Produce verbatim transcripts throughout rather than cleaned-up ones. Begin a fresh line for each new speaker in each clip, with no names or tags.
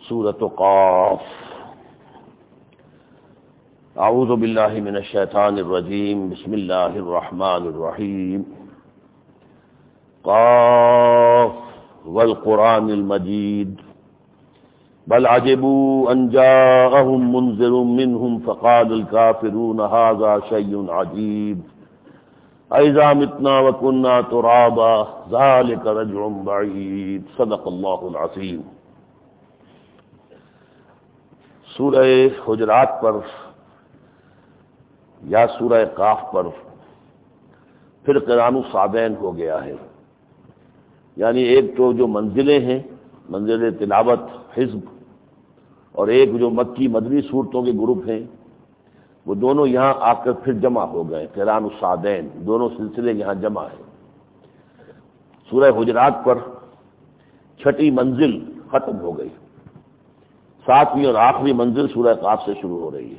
سورۃ قاف۔ اعوذ باللہ من الشیطان الرجیم، بسم اللہ الرحمن الرحیم۔ قاف والقرآن المجید بل عجبوا ان جاءهم منذر منهم فقال الكافرون هذا شيء عجيب اذا متنا وكنا ترابا ذلك رجع بعيد صدق اللہ العظیم۔ سورہ حجرات پر یا سورہ قاف پر پھر قرآن الصادین ہو گیا ہے، یعنی ایک تو جو منزلیں ہیں، منزل تلاوت حزب، اور ایک جو مکی مدنی صورتوں کے گروپ ہیں، وہ دونوں یہاں آ کر پھر جمع ہو گئے۔ قرآن الصادین دونوں سلسلے یہاں جمع ہیں۔ سورہ حجرات پر چھٹی منزل ختم ہو گئی، ساتویں اور آخری منزل سورہ قاف سے شروع ہو رہی ہے۔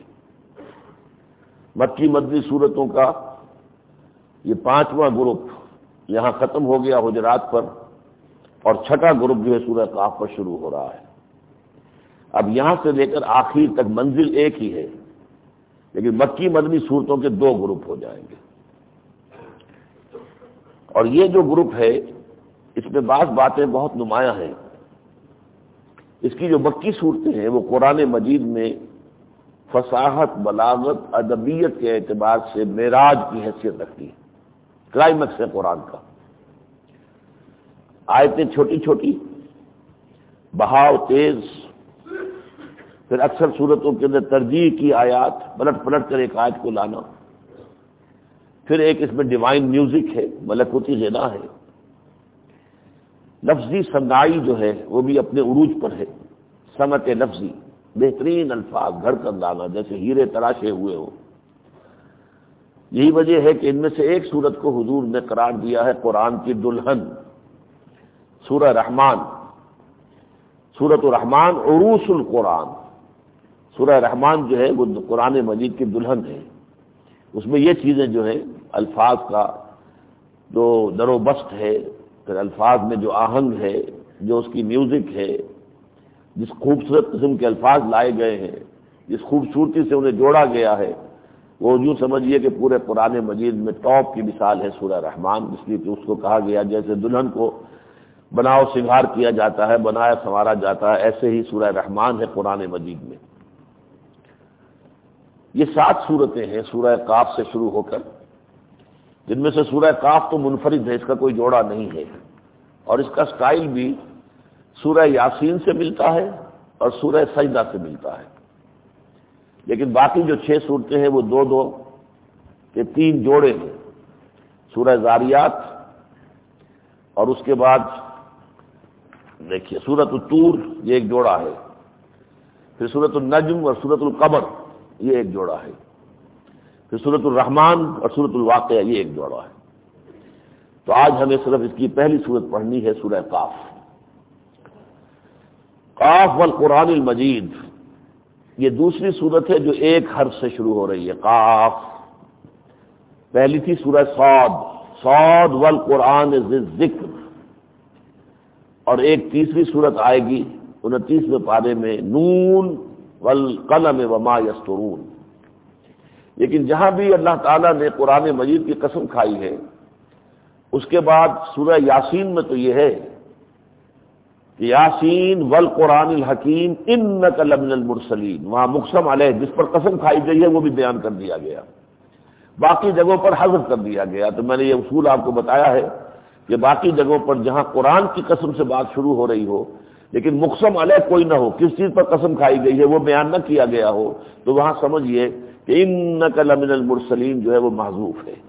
مکی مدنی صورتوں کا یہ پانچواں گروپ یہاں ختم ہو گیا حجرات پر، اور چھٹا گروپ جو ہے سورہ قاف پر شروع ہو رہا ہے۔ اب یہاں سے لے کر آخر تک منزل ایک ہی ہے، لیکن مکی مدنی صورتوں کے دو گروپ ہو جائیں گے۔ اور یہ جو گروپ ہے اس میں بعض باتیں بہت نمایاں ہیں۔ اس کی جو مکی صورتیں ہیں وہ قرآن مجید میں فصاحت، بلاغت، ادبیت کے اعتبار سے معراج کی حیثیت رکھتی ہے، کلائمیکس ہے قرآن کا۔ آیتیں چھوٹی چھوٹی، بہاؤ تیز، پھر اکثر صورتوں کے اندر ترجیح کی آیات، پلٹ پلٹ کر ایک آیت کو لانا، پھر ایک اس میں ڈیوائن میوزک ہے، ملکوتی غنا ہے، لفظی صنائی جو ہے وہ بھی اپنے عروج پر ہے، صنعت لفظی، بہترین الفاظ گھڑ کر لانا جیسے ہیرے تراشے ہوئے ہو۔ یہی وجہ ہے کہ ان میں سے ایک صورت کو حضور نے قرار دیا ہے قرآن کی دلہن، سورہ رحمان۔ سورۃ الرحمن عروس القرآن، سورہ رحمان جو ہے وہ قرآن مجید کی دلہن ہے۔ اس میں یہ چیزیں جو ہیں، الفاظ کا جو در و بست ہے، پھر الفاظ میں جو آہنگ ہے، جو اس کی میوزک ہے، جس خوبصورت قسم کے الفاظ لائے گئے ہیں، جس خوبصورتی سے انہیں جوڑا گیا ہے، وہ یوں سمجھیے کہ پورے قرآن مجید میں ٹاپ کی مثال ہے سورہ رحمان، اس لیے کہ اس کو کہا گیا جیسے دلہن کو بناؤ سنگھار کیا جاتا ہے، بنایا سنوارا جاتا ہے، ایسے ہی سورہ رحمان ہے قرآن مجید میں۔ یہ سات صورتیں ہیں سورہ قاف سے شروع ہو کر، جن میں سے سورہ قاف تو منفرد ہے، اس کا کوئی جوڑا نہیں ہے، اور اس کا سٹائل بھی سورہ یاسین سے ملتا ہے اور سورہ سجدہ سے ملتا ہے۔ لیکن باقی جو چھ صورتیں ہیں وہ دو دو کے تین جوڑے ہیں، سورہ زاریات، اور اس کے بعد دیکھیے سورۃ الطور، یہ ایک جوڑا ہے، پھر سورۃ النجم اور سورۃ القمر، یہ ایک جوڑا ہے، پھر سورۃ الرحمن اور سورۃ الواقعہ، یہ ایک جوڑا ہے۔ تو آج ہمیں صرف اس کی پہلی سورت پڑھنی ہے، سورہ قاف۔ قاف والقرآن المجید، یہ دوسری سورت ہے جو ایک حرف سے شروع ہو رہی ہے، قاف۔ پہلی تھی سورہ صاد، صاد والقرآن ذی الذکر، اور ایک تیسری سورت آئے گی انتیسویں پارے میں، نون والقلم وما یسطرون۔ لیکن جہاں بھی اللہ تعالیٰ نے قرآن مجید کی قسم کھائی ہے، اس کے بعد سورہ یاسین میں تو یہ ہے کہ یاسین والقرآن الحکیم انک لمن المرسلین، وہاں مقسم علیہ جس پر قسم کھائی گئی ہے وہ بھی بیان کر دیا گیا، باقی جگہوں پر حذف کر دیا گیا۔ تو میں نے یہ اصول آپ کو بتایا ہے کہ باقی جگہوں پر جہاں قرآن کی قسم سے بات شروع ہو رہی ہو لیکن مقسم علیہ کوئی نہ ہو، کس چیز پر قسم کھائی گئی ہے وہ بیان نہ کیا گیا ہو، تو وہاں سمجھیے کہ انک لمن المرسلین جو ہے وہ محذوف ہے۔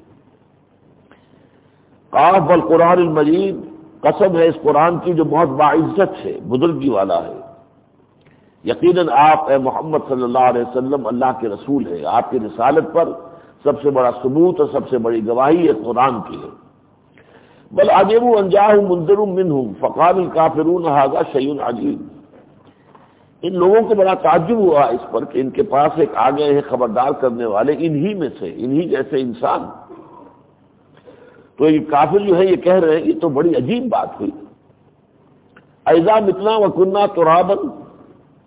قاف والقرآن المجید، قسم ہے اس قرآن کی جو بہت باعزت ہے، بزرگی والا ہے۔ یقیناً آپ اے محمد صلی اللہ علیہ وسلم اللہ کے رسول ہیں، آپ کی رسالت پر سب سے بڑا ثبوت اور سب سے بڑی گواہی اس قرآن کی ہے۔ بل عجبوا ان جاءهم منذر منهم فقال الكافرون هذا شيء عجيب، ان لوگوں کو بڑا تعجب ہوا اس پر کہ ان کے پاس ایک آ گئے ہیں خبردار کرنے والے، انہی میں سے، انہی جیسے انسان۔ تو یہ کافر جو ہے یہ کہہ رہے ہیں یہ تو بڑی عجیب بات ہوئی، اذا متنا وکننا ترابا،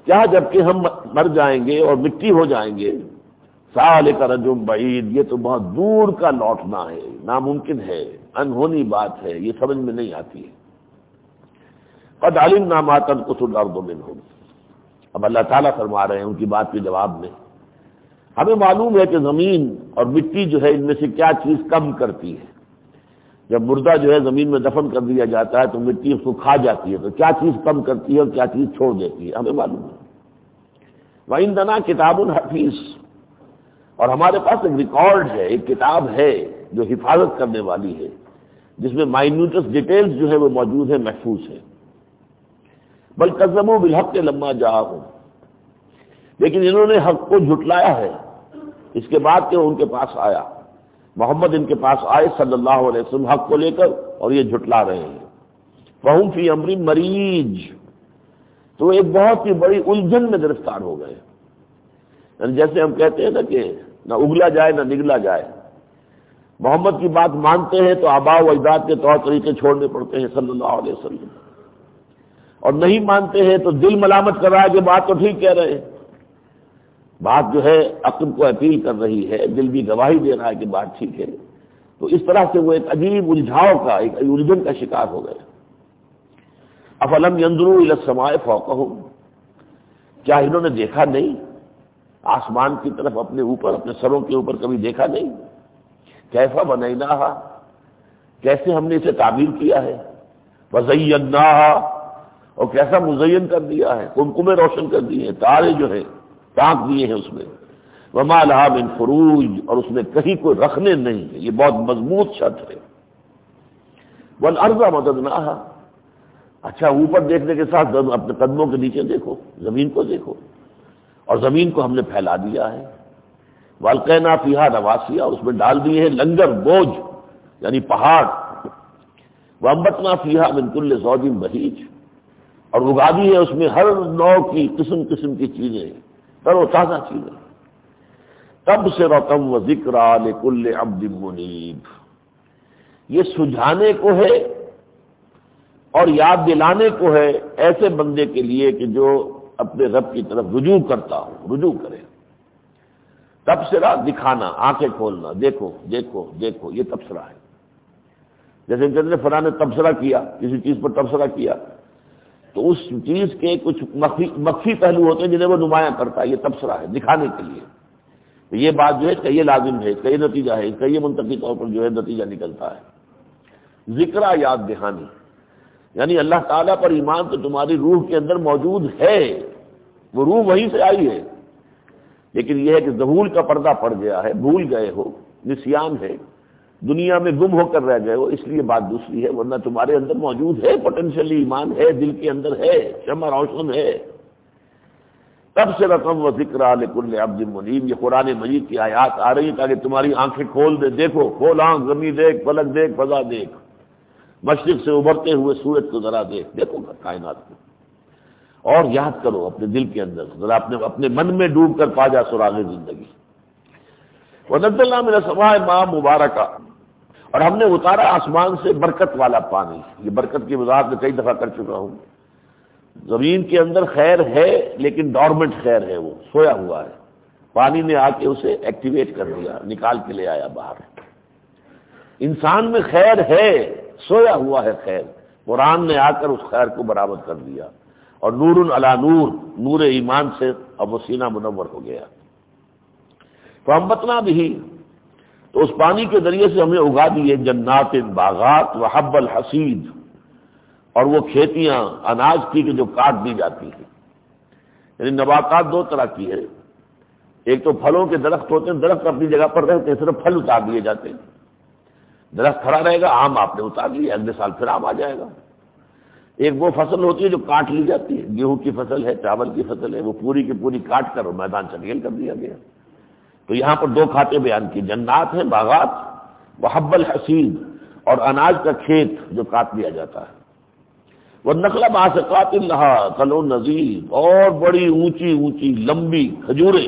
کیا جبکہ ہم مر جائیں گے اور مٹی ہو جائیں گے، ذالک رجم بعید، یہ تو بہت دور کا لوٹنا ہے، ناممکن ہے، انہونی بات ہے، یہ سمجھ میں نہیں آتی ہے۔ قد علمنا ما تنقص الارض منهم، اب اللہ تعالیٰ فرما رہے ہیں ان کی بات کے جواب میں، ہمیں معلوم ہے کہ زمین اور مٹی جو ہے ان میں سے کیا چیز کم کرتی ہے۔ جب مردہ جو ہے زمین میں دفن کر دیا جاتا ہے تو مٹی اس کو کھا جاتی ہے، تو کیا چیز کم کرتی ہے اور کیا چیز چھوڑ دیتی ہے ہمیں معلوم ہے۔ وَعِندَنَا کتاب حفیظ، اور ہمارے پاس ایک ریکارڈ ہے، ایک کتاب ہے جو حفاظت کرنے والی ہے، جس میں مائنیوٹس ڈیٹیلز جو ہے وہ موجود ہے، محفوظ ہے۔ بل کذبوا بالحق لما جاءهم، لیکن انہوں نے حق کو جھٹلایا ہے اس کے بعد کہ وہ ان کے پاس آیا، محمد ان کے پاس آئے صلی اللہ علیہ وسلم حق کو لے کر، اور یہ جھٹلا رہے ہیں۔ فہم فی امر مریج، تو ایک بہت ہی بڑی الجھن میں گرفتار ہو گئے، یعنی جیسے ہم کہتے ہیں نا کہ نہ اگلا جائے نہ نگلا جائے۔ محمد کی بات مانتے ہیں تو آباء و اجداد کے طور طریقے چھوڑنے پڑتے ہیں صلی اللہ علیہ وسلم، اور نہیں مانتے ہیں تو دل ملامت کر رہا ہے کہ بات تو ٹھیک کہہ رہے ہیں، بات جو ہے عقل کو اپیل کر رہی ہے، دل بھی گواہی دے رہا ہے کہ بات ٹھیک ہے، تو اس طرح سے وہ ایک عجیب الجھاؤ کا، ایک الجھن کا شکار ہو گئے۔ افلم ينظروا الى السماء فوقهم، کیا انہوں نے دیکھا نہیں آسمان کی طرف اپنے اوپر، اپنے سروں کے اوپر کبھی دیکھا نہیں؟ کیف بنیناها، کیسے ہم نے اسے تعمیر کیا ہے، وزیناها، اور کیسا مزین کر دیا ہے، قمقمے روشن کر دیے ہیں، تارے جو ہیں ٹانک دیے ہیں اس میں، وما لها من فروج، اور اس میں کہیں کوئی رکھنے نہیں ہے، یہ بہت مضبوط چھت ہے۔ والارض مددناها، اچھا اوپر دیکھنے کے ساتھ اپنے قدموں کے نیچے دیکھو، زمین کو دیکھو، اور زمین کو ہم نے پھیلا دیا ہے۔ والقینا فیہا رواسیا، اس میں ڈال دیے ہیں لنگر، بوجھ یعنی پہاڑ۔ وانبتنا فیہا من کل زوج بہیج، اور اگا دی ہے اس میں ہر نوع کی قسم قسم کی چیزیں، تر و تازہ چیزیں۔ تبصرۃ و ذکریٰ لکل عبد منیب، یہ سجھانے کو ہے اور یاد دلانے کو ہے ایسے بندے کے لیے کہ جو اپنے رب کی طرف رجوع کرتا ہو، رجوع کرے۔ تبصرہ دکھانا، آنکھیں کھولنا، دیکھو دیکھو دیکھو، یہ تبصرہ ہے۔ جیسے کہتے ہیں فلاں نے تبصرہ کیا، کسی چیز پر تبصرہ کیا، تو اس چیز کے کچھ مخفی مخفی پہلو ہوتے ہیں جنہیں وہ نمایاں کرتا ہے، یہ تبصرہ ہے دکھانے کے لیے۔ تو یہ بات جو ہے کہ یہ لازم ہے، کہ یہ نتیجہ ہے، کہ یہ منطقی طور پر جو ہے نتیجہ نکلتا ہے۔ ذکرہ، یاد دہانی، یعنی اللہ تعالیٰ پر ایمان تو تمہاری روح کے اندر موجود ہے، وہ روح وہیں سے آئی ہے، لیکن یہ ہے کہ ذہول کا پردہ پڑ گیا ہے، بھول گئے ہو، نسیان ہے، دنیا میں گم ہو کر رہ گئے ہو، اس لیے بات دوسری ہے، ورنہ تمہارے اندر موجود ہے، پوٹینشلی ایمان ہے، دل کے اندر ہے، شمع روشن ہے۔ تبصرۃ و ذکریٰ لکل عبد منیب، یہ قرآن مجید کی آیات آ رہی ہیں تاکہ تمہاری آنکھیں کھول دے، دیکھو، کھول آنکھ، زمین دیکھ، فلک دیکھ، فضا دیکھ، مشرق سے ابھرتے ہوئے سورج کو ذرا دیکھ، دیکھو کائنات کو، اور یاد کرو اپنے دل کے اندر، ذرا اپنے اپنے من میں ڈوب کر پا جا سراغ زندگی۔ وَنَزَّلْنَا مِنَ السَّمَاءِ مَاءً مُبَارَكًا، اور ہم نے اتارا آسمان سے برکت والا پانی۔ یہ برکت کی وضاحت میں کئی دفعہ کر چکا ہوں۔ زمین کے اندر خیر ہے لیکن ڈورمنٹ خیر ہے، وہ سویا ہوا ہے، پانی نے آ کے اسے ایکٹیویٹ کر دیا، نکال کے لے آیا باہر۔ انسان میں خیر ہے، سویا ہوا ہے خیر، قرآن نے آ کر اس خیر کو برآمد کر دیا، اور نور علی نور، نور ایمان سے اب وہ سینہ منور ہو گیا۔ فانبتنا بھی، تو اس پانی کے ذریعے سے ہم نے اگا دیے جنات، باغات، وحب الحصید، اور وہ کھیتیاں اناج کی کہ جو کاٹ دی جاتی ہیں۔ یعنی نباتات دو طرح کی ہے، ایک تو پھلوں کے درخت ہوتے ہیں، درخت اپنی جگہ پر رہتے ہیں، صرف پھل اتار دیے جاتے ہیں، درخت کھڑا رہے گا، آم آپ نے اتار لیا، اگلے سال پھر آم آ جائے گا۔ ایک وہ فصل ہوتی ہے جو کاٹ لی جاتی ہے، گیہوں کی فصل ہے، چاول کی فصل ہے، وہ پوری کی پوری کاٹ کر میدان چنگیل کر دیا گیا۔ تو یہاں پر دو کھاتے بیان کی، جنات ہیں، باغات، وحب الحصید، اور اناج کا کھیت جو کاٹ لیا جاتا ہے۔ والنخل باسقات لها طلع نضید، اور بڑی اونچی اونچی لمبی کھجوریں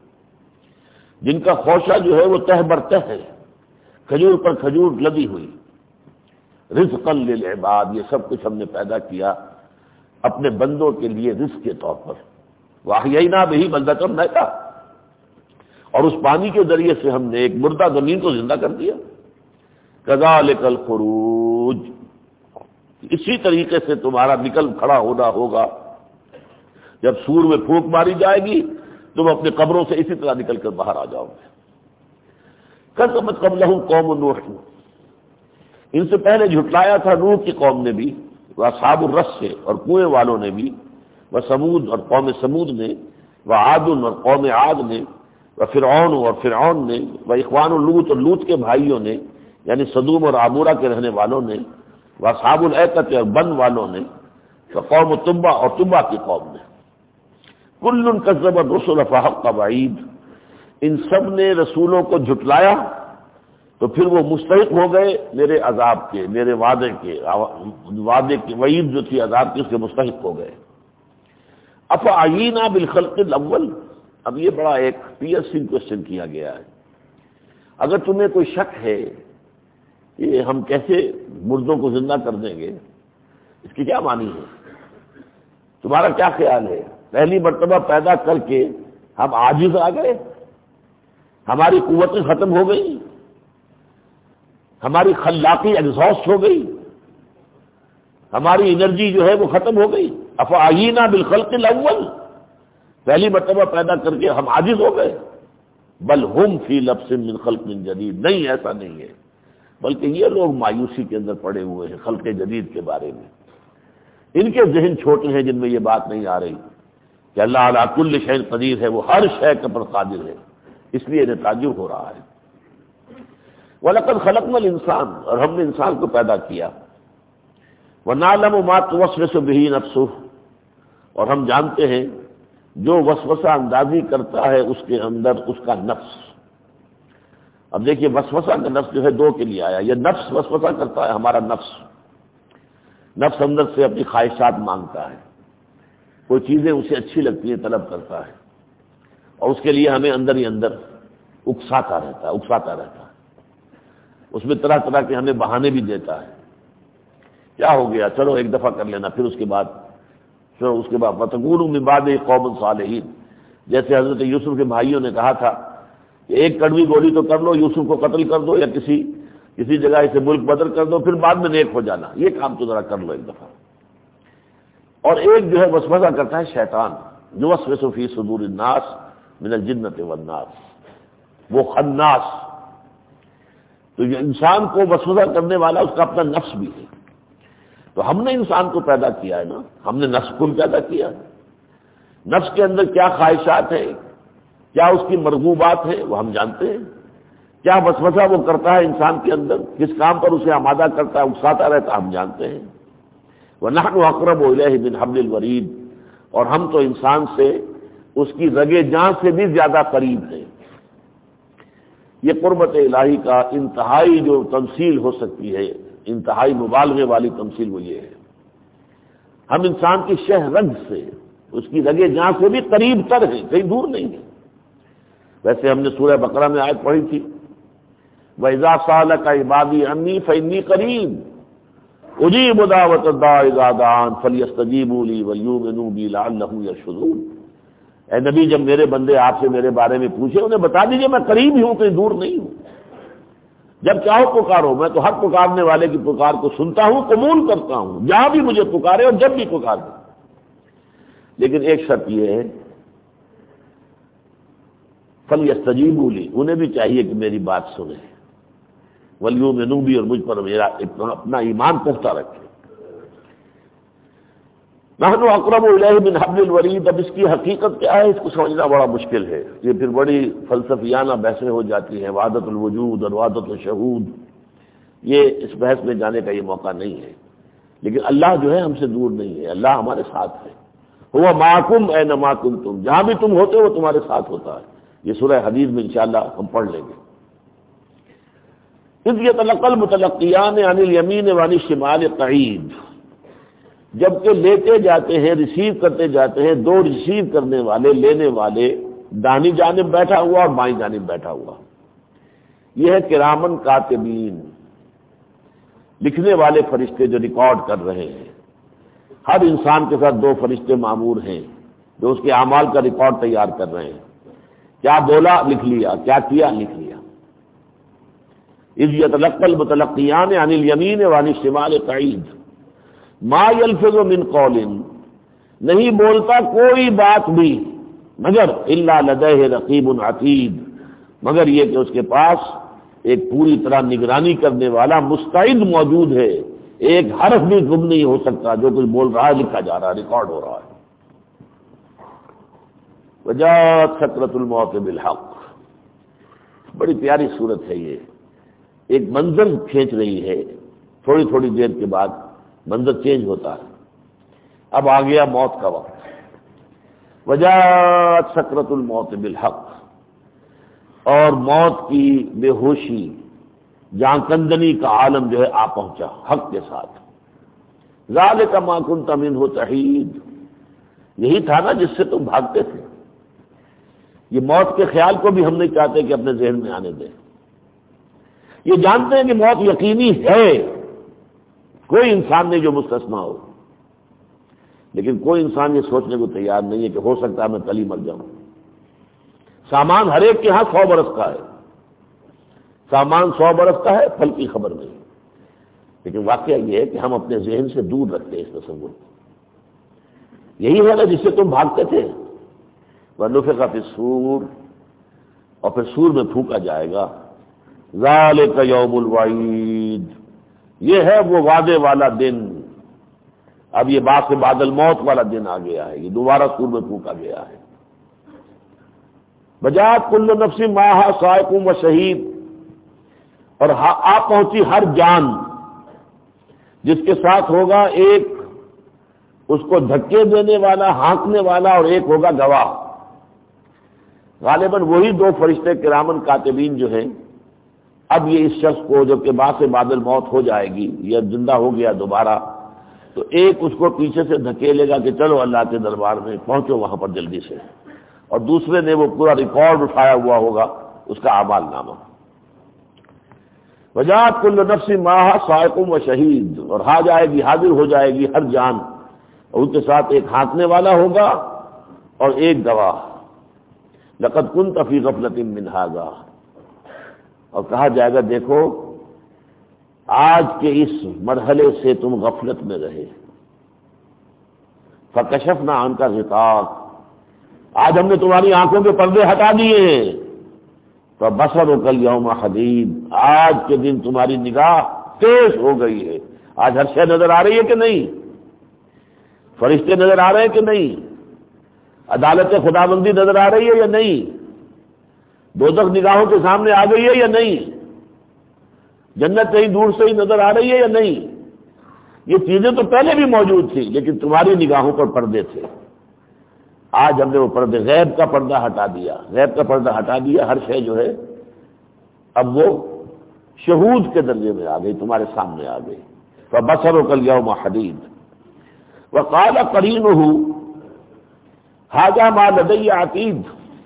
جن کا خوشہ جو ہے وہ تہ بر تہ ہے، کھجور پر کھجور لدی ہوئی۔ رزقا للعباد، یہ سب کچھ ہم نے پیدا کیا اپنے بندوں کے لیے رزق کے طور پر۔ وَأَحْيَيْنَا بِهِ بَلْدَةً مَيْتًا، اور اس پانی کے ذریعے سے ہم نے ایک مردہ زمین کو زندہ کر دیا. كَذَلِكَ الْخُرُوجُ، اسی طریقے سے تمہارا نکل کھڑا ہونا ہوگا. جب سور میں پھونک ماری جائے گی تم اپنے قبروں سے اسی طرح نکل کر باہر آ جاؤ گے. كَذَّبَتْ قَبْلَهُمْ قَوْمُ نُوحٍ، ان سے پہلے جھٹلایا تھا نوح کی قوم نے بھی، واصحاب الرس سے اور کنویں والوں نے بھی، وثمود اور قوم سمود نے، وعاد اور قوم عاد نے، وفرعون اور فرعون نے، واخوان لوط اور لوط کے بھائیوں نے یعنی سدوم اور عمورہ کے رہنے والوں نے، واصحاب الایکۃ اور بن والوں نے، وقوم تبع اور تبع کی قوم نے. کل کذب الرسل فحق وعید، ان سب نے رسولوں کو جھٹلایا تو پھر وہ مستحق ہو گئے میرے عذاب کے، میرے وعدے کے، وعدے کی وعید جو تھی عذاب کی اس کے مستحق ہو گئے. افعینا بالخلق الاول، اب یہ بڑا ایک پیئرسنگ کوشچن کیا گیا ہے. اگر تمہیں کوئی شک ہے کہ ہم کیسے مردوں کو زندہ کر دیں گے، اس کی کیا معنی ہے؟ تمہارا کیا خیال ہے؟ پہلی مرتبہ پیدا کر کے ہم عاجز آ گئے، ہماری قوتیں ختم ہو گئی، ہماری خلاقی ایگزاسٹ ہو گئی، ہماری انرجی جو ہے وہ ختم ہو گئی. افعینا بالخلق الاول، پہلی مرتبہ پیدا کر کے ہم عاجز ہو گئے. بل ہم فی لبس من خلق جدید، نہیں ایسا نہیں ہے، بلکہ یہ لوگ مایوسی کے اندر پڑے ہوئے ہیں خلق جدید کے بارے میں. ان کے ذہن چھوٹے ہیں جن میں یہ بات نہیں آ رہی کہ اللہ علی کل شیء قدیر ہے، وہ ہر شے پر قادر ہے، اس لیے انہیں تعجب ہو رہا ہے. وَلَقَدْ خَلَقْنَا الْإِنسَانَ، اور ہم نے انسان کو پیدا کیا. وَنَعْلَمُ مَا تُوَسْوِسُ بِهِ نَفْسُهُ، اور ہم جانتے ہیں جو وسوسہ اندازی کرتا ہے اس کے اندر اس کا نفس. اب دیکھیے وسوسہ کا نفس جو ہے دو کے لیے آیا. یہ نفس وسوسہ کرتا ہے، ہمارا نفس نفس اندر سے اپنی خواہشات مانگتا ہے، کوئی چیزیں اسے اچھی لگتی ہیں طلب کرتا ہے، اور اس کے لیے ہمیں اندر ہی اندر اکساتا رہتا ہے اکساتا رہتا ہے اس میں طرح طرح کے ہمیں بہانے بھی دیتا ہے. کیا ہو گیا، چلو ایک دفعہ کر لینا، پھر اس کے بعد پھر اس کے بعد وَتَكُونُوا مِن بَعْدِهِ قَوْمًا صَالِحِينَ، جیسے حضرت یوسف کے بھائیوں نے کہا تھا کہ ایک کڑوی گولی تو کر لو، یوسف کو قتل کر دو یا کسی کسی جگہ اسے ملک بدر کر دو، پھر بعد میں نیک ہو جانا، یہ کام تو ذرا کر لو ایک دفعہ. اور ایک جو ہے وسوسہ کرتا ہے شیطان، یوسوس فی صدور الناس من الجنۃ والناس، وہ خناس. تو یہ انسان کو وسوسہ کرنے والا اس کا اپنا نفس بھی ہے. تو ہم نے انسان کو پیدا کیا ہے نا، ہم نے نفس کو پیدا کیا. نفس کے اندر کیا خواہشات ہیں، کیا اس کی مرغوبات ہیں، وہ ہم جانتے ہیں. کیا وسوسہ وہ کرتا ہے انسان کے اندر، کس کام پر اسے آمادہ کرتا ہے، اکساتا رہتا ہے، ہم جانتے ہیں. وَنَحْنُ أَقْرَبُ إِلَيْهِ مِنْ حَبْلِ الْوَرِيدِ، اور ہم تو انسان سے اس کی رگے جان سے بھی زیادہ قریب ہیں. یہ قربت الہی کا انتہائی جو تمثیل ہو سکتی ہے، انتہائی مبالغے والی تمثیل وہ یہ ہے. ہم انسان کی شہ رگ سے، اس کی رگے جان سے بھی قریب تر ہیں، کہیں دور نہیں ہیں. ویسے ہم نے سورہ بقرہ میں آیت پڑھی تھی وَإِذَا سَأَلَكَ عِبَادِي عَنِّي فَإِنِّي قَرِيبٌ أُجِيبُ دَعْوَةَ الدَّاعِ إِذَا دَعَانِ فَلْيَسْتَجِيبُوا لِي وَلْيُؤْمِنُوا بِي لَعَلَّهُمْ يَرْشُدُونَ. اے نبی، جب میرے بندے آپ سے میرے بارے میں پوچھے انہیں بتا دیجئے میں قریب ہی ہوں، کہیں دور نہیں ہوں. جب چاہو پکارو، میں تو ہر پکارنے والے کی پکار کو سنتا ہوں، قبول کرتا ہوں، جہاں بھی مجھے پکارے اور جب بھی پکار دے. لیکن ایک شرط یہ ہے فَلْيَسْتَجِيبُوا لِي، انہیں بھی چاہیے کہ میری بات سنیں، وَلْيُؤْمِنُوا بِي، اور مجھ پر میرا اپنا ایمان پختہ رکھیں. نحن اقرب الیہ من حبل الورید. اب اس کی حقیقت کیا ہے اس کو سمجھنا بڑا مشکل ہے. یہ پھر بڑی فلسفیانہ بحثیں ہو جاتی ہیں، وحدت الوجود اور وحدت الشہود. یہ اس بحث میں جانے کا یہ موقع نہیں ہے. لیکن اللہ جو ہے ہم سے دور نہیں ہے، اللہ ہمارے ساتھ ہے. ہوا معکم اینما کنتم، جہاں بھی تم ہوتے ہو تمہارے ساتھ ہوتا ہے. یہ سورہ حدید میں انشاءاللہ ہم پڑھ لیں گے. اذ یتلقی المتلقیان عن الیمین وعن الشمال قعید، جبکہ لیتے جاتے ہیں، ریسیو کرتے جاتے ہیں، دو ریسیو کرنے والے لینے والے دانی جانب بیٹھا ہوا اور بائیں جانب بیٹھا ہوا. یہ ہے کرامن کاتبین، لکھنے والے فرشتے جو ریکارڈ کر رہے ہیں. ہر انسان کے ساتھ دو فرشتے مامور ہیں، جو اس کے اعمال کا ریکارڈ تیار کر رہے ہیں. کیا بولا لکھ لیا، کیا کیا لکھ لیا. اذ یتلقی المتلقیان عن الیمین وعن الشمال قعید ما یلفظ من قول، نہیں بولتا کوئی بات بھی مگر الا لدیہ رقیب عتید، مگر یہ کہ اس کے پاس ایک پوری طرح نگرانی کرنے والا مستعد موجود ہے. ایک حرف بھی گم نہیں ہو سکتا، جو کچھ بول رہا ہے لکھا جا رہا ہے، ریکارڈ ہو رہا ہے. وجاءت سکرۃ الموت بالحق، بڑی پیاری صورت ہے یہ. ایک منظر کھینچ رہی ہے، تھوڑی تھوڑی دیر کے بعد منظر چینج ہوتا ہے. اب آ گیا موت کا وقت. وجاءت سکرۃ الموت بالحق، اور موت کی بے ہوشی، جان کندنی کا عالم جو ہے آ پہنچا حق کے ساتھ. ذالک ما کنت منہ تحید، یہی تھا نا جس سے تم بھاگتے تھے. یہ موت کے خیال کو بھی ہم نہیں چاہتے کہ اپنے ذہن میں آنے دیں. یہ جانتے ہیں کہ موت یقینی ہے، کوئی انسان نہیں جو مستثنا ہو، لیکن کوئی انسان یہ سوچنے کو تیار نہیں ہے کہ ہو سکتا ہے میں کل ہی مر جاؤں. سامان ہر ایک کے ہاں سو برس کا ہے، سامان سو برس کا ہے، پھل کی خبر نہیں. لیکن واقعہ یہ ہے کہ ہم اپنے ذہن سے دور رکھتے ہیں اس تصور کو. یہی ہے نا جس سے تم بھاگتے تھے. وَنُفِخَ فِي الصُّورِ، اور پھر سور میں پھونکا جائے گا. ذَلِكَ يَوْمُ الْوَعِيدِ، یہ ہے وہ وعدے والا دن. اب یہ بعد سے بعد الموت والا دن آ گیا ہے، یہ دوبارہ سور میں پھونکا گیا ہے. بجات کل نفس ماہا سائق و شہید، اور آ پہنچی ہر جان جس کے ساتھ ہوگا ایک اس کو دھکے دینے والا، ہانکنے والا، اور ایک ہوگا گواہ. غالباً وہی دو فرشتے کرامن کاتبین جو ہیں. اب یہ اس شخص کو جب کہ بعد سے بعد الموت ہو جائے گی، یہ زندہ ہو گیا دوبارہ، تو ایک اس کو پیچھے سے دھکیلے گا کہ چلو اللہ کے دربار میں پہنچو وہاں پر جلدی سے، اور دوسرے نے وہ پورا ریکارڈ اٹھایا ہوا ہوگا اس کا اعمال نامہ. وجات کل نفس ماہا سائق و شہید، اور آ جائے گی، حاضر ہو جائے گی ہر جان، اور ان کے ساتھ ایک ہانکنے والا ہوگا اور ایک گواہ. لقد كنت في غفلة من هذا، اور کہا جائے گا دیکھو آج کے اس مرحلے سے تم غفلت میں رہے. فکشفنا عنك غطاءك، آج ہم نے تمہاری آنکھوں کے پردے ہٹا دیے ہیں. فبصرك اليوم حديد، آج کے دن تمہاری نگاہ تیز ہو گئی ہے. آج ہر شے نظر آ رہی ہے کہ نہیں؟ فرشتے نظر آ رہے ہیں کہ نہیں؟ عدالت خداوندی نظر آ رہی ہے یا نہیں؟ دوزخ نگاہوں کے سامنے آ گئی ہے یا نہیں؟ جنت کہیں دور سے ہی نظر آ رہی ہے یا نہیں؟ یہ چیزیں تو پہلے بھی موجود تھی، لیکن تمہاری نگاہوں پر پردے تھے. آج ہم نے وہ پردے، غیب کا پردہ ہٹا دیا، غیب کا پردہ ہٹا دیا. ہر شے جو ہے اب وہ شہود کے درجے میں آ گئی، تمہارے سامنے آ گئی. فبصرك اليوم حديد وقال قرينه هذا ما لدي عتيد،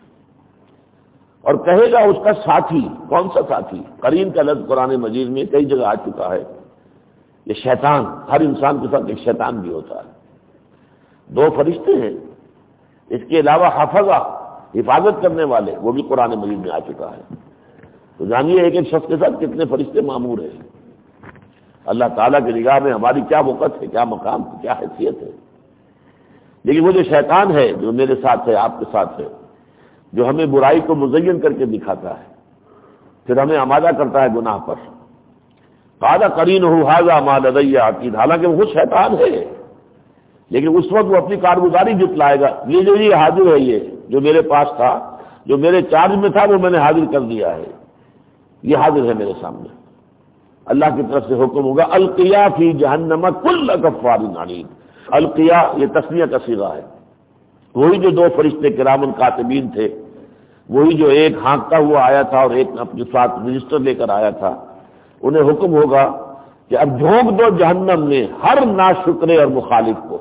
اور کہے گا اس کا ساتھی. کون سا ساتھی؟ قرین کا لفظ قرآن مجید میں کئی جگہ آ چکا ہے. یہ شیطان، ہر انسان کے ساتھ ایک شیطان بھی ہوتا ہے. دو فرشتے ہیں، اس کے علاوہ حفظہ، حفاظت کرنے والے، وہ بھی قرآن مجید میں آ چکا ہے. تو جانیے ایک ایک شخص کے ساتھ کتنے فرشتے مامور ہیں. اللہ تعالیٰ کی نگاہ میں ہماری کیا وقت ہے، کیا مقام ہے، کیا حیثیت ہے. لیکن وہ جو شیطان ہے جو میرے ساتھ ہے، آپ کے ساتھ ہے، جو ہمیں برائی کو مزین کر کے دکھاتا ہے، پھر ہمیں آمادہ کرتا ہے گناہ پر. قال قرینہ ھذا ما لدی عتید، حالانکہ وہ خود شیطان ہے، لیکن اس وقت وہ اپنی کارگزاری جتلائے گا. یہ جو یہ حاضر ہے، یہ جو میرے پاس تھا، جو میرے چارج میں تھا، وہ میں نے حاضر کر دیا ہے، یہ حاضر ہے میرے سامنے. اللہ کی طرف سے حکم ہوگا القیا فی جہنم کل کفار عنید. القیا یہ تسمیہ کا صیغہ ہے. وہی جو دو فرشتے کرامن کاتبین تھے، وہی جو ایک ہانکتا ہوا آیا تھا اور ایک اپنے ساتھ رجسٹر لے کر آیا تھا، انہیں حکم ہوگا کہ اب جھونک دو جہنم میں ہر ناشکرے اور مخالف کو.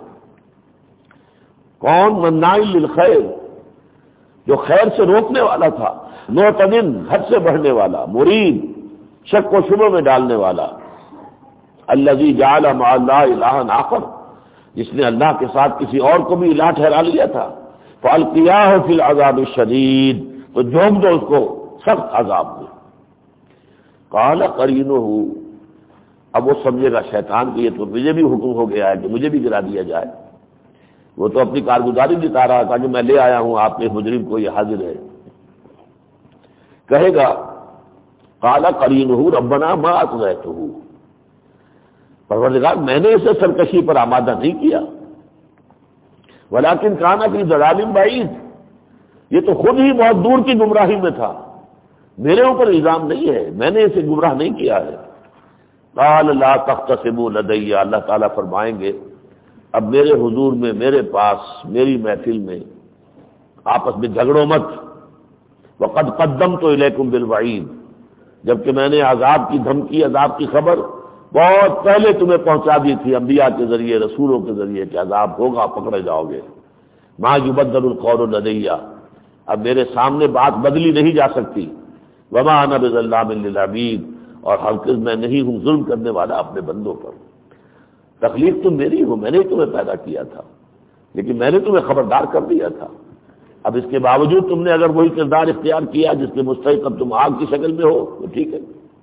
کون؟ مناع للخیر، جو خیر سے روکنے والا تھا، معتدن حد سے بڑھنے والا، مرید شک و شبہ میں ڈالنے والا. الذی جعل مع اللہ الہا آخر، جس نے اللہ کے ساتھ کسی اور کو بھی الہ ٹھہرا لیا تھا. فالقیاہ فی العذاب الشدید، تو جھونک دو اس کو سخت عذاب میں۔ قال قرینہ، اب وہ سمجھے گا شیطان کہ یہ تو مجھے بھی حکم ہو گیا ہے کہ مجھے بھی گرا دیا جائے، وہ تو اپنی کارگزاری جتا رہا تھا کہ میں لے آیا ہوں آپ کے مجرم کو، یہ حاضر ہے۔ کہے گا قال قرینہ ربنا ما اطغیتہ، پروردگار میں نے اسے سرکشی پر آمادہ نہیں کیا، ولکن کان فی ضلال بعید، یہ تو خود ہی بہت دور کی گمراہی میں تھا، میرے اوپر الزام نہیں ہے، میں نے اسے گمراہ نہیں کیا ہے۔ قال لا تختصموا لدی، اللہ تعالیٰ فرمائیں گے اب میرے حضور میں، میرے پاس، میری محفل میں آپس میں جھگڑو مت، وقد قدمت الیکم بالوعید، جبکہ میں نے عذاب کی دھمکی، عذاب کی خبر بہت پہلے تمہیں پہنچا دی تھی انبیاء کے ذریعے، رسولوں کے ذریعے کہ عذاب ہوگا، پکڑے جاؤ گے۔ ما یبدل القول لدی، اب میرے سامنے بات بدلی نہیں جا سکتی۔ وما انا بظلام للعبید، اور ہرگز میں نہیں ہوں ظلم کرنے والا اپنے بندوں پر۔ تخلیق تم میری ہو، میں نے تمہیں پیدا کیا تھا، لیکن میں نے تمہیں خبردار کر دیا تھا، اب اس کے باوجود تم نے اگر وہی کردار اختیار کیا جس کے مستحق اب تم آگ کی شکل میں ہو تو ٹھیک ہے۔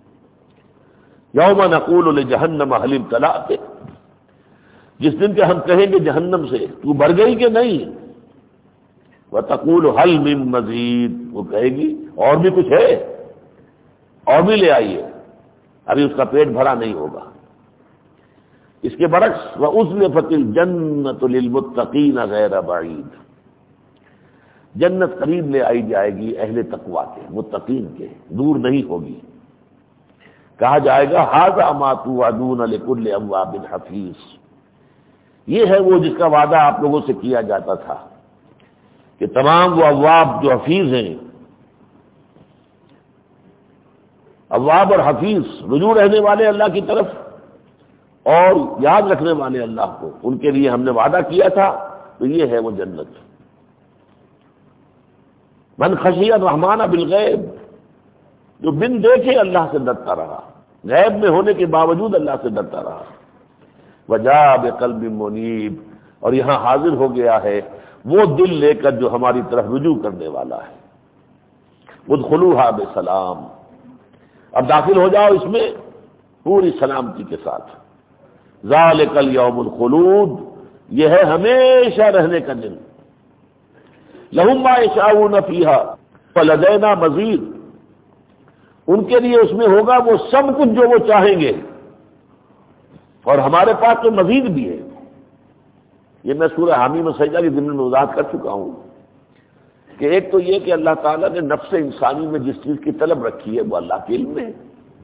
یوم نقول لجہنم هل امتلأت، جس دن کہ ہم کہیں گے جہنم سے تو بھر گئی کہ نہیں، وتقول هل من مزید، وہ کہے گی اور بھی کچھ ہے، اور بھی لے آئیے، ابھی اس کا پیٹ بھرا نہیں ہوگا۔ اس کے برعکس وَأُزْلِفَتِ الْجَنَّةُ لِلْمُتَّقِينَ غَيْرَ بَعِيدٍ، جنت قریب لے آئی جائے گی اہل تقویٰ کے، متقین کے، دور نہیں ہوگی۔ کہا جائے گا ھذا ما توعدون لكل اواب حفیظ، یہ ہے وہ جس کا وعدہ آپ لوگوں سے کیا جاتا تھا کہ تمام وہ اواب جو حفیظ ہیں، اواب اور حفیظ رجوع رہنے والے اللہ کی طرف اور یاد رکھنے والے اللہ کو، ان کے لیے ہم نے وعدہ کیا تھا، تو یہ ہے وہ جنت۔ من خشی الرحمن بالغیب، جو بن دیکھے اللہ سے ڈرتا رہا، غیب میں ہونے کے باوجود اللہ سے ڈرتا رہا۔ وجاء بقلب منیب، اور یہاں حاضر ہو گیا ہے وہ دل لے کر جو ہماری طرف رجوع کرنے والا ہے۔ ادخلوها بسلام، اب داخل ہو جاؤ اس میں پوری سلامتی کے ساتھ۔ ذالک الیوم الخلود، یہ ہے ہمیشہ رہنے کا دن۔ لہم ما یشاءون فیہا ولدینا مزید، ان کے لیے اس میں ہوگا وہ سب کچھ جو وہ چاہیں گے، اور ہمارے پاس تو مزید بھی ہے۔ یہ میں سورہ حامی میں سجدہ کی ضمن میں وضاحت کر چکا ہوں کہ ایک تو یہ کہ اللہ تعالیٰ نے نفس انسانی میں جس چیز کی طلب رکھی ہے وہ اللہ کے علم میں ہے،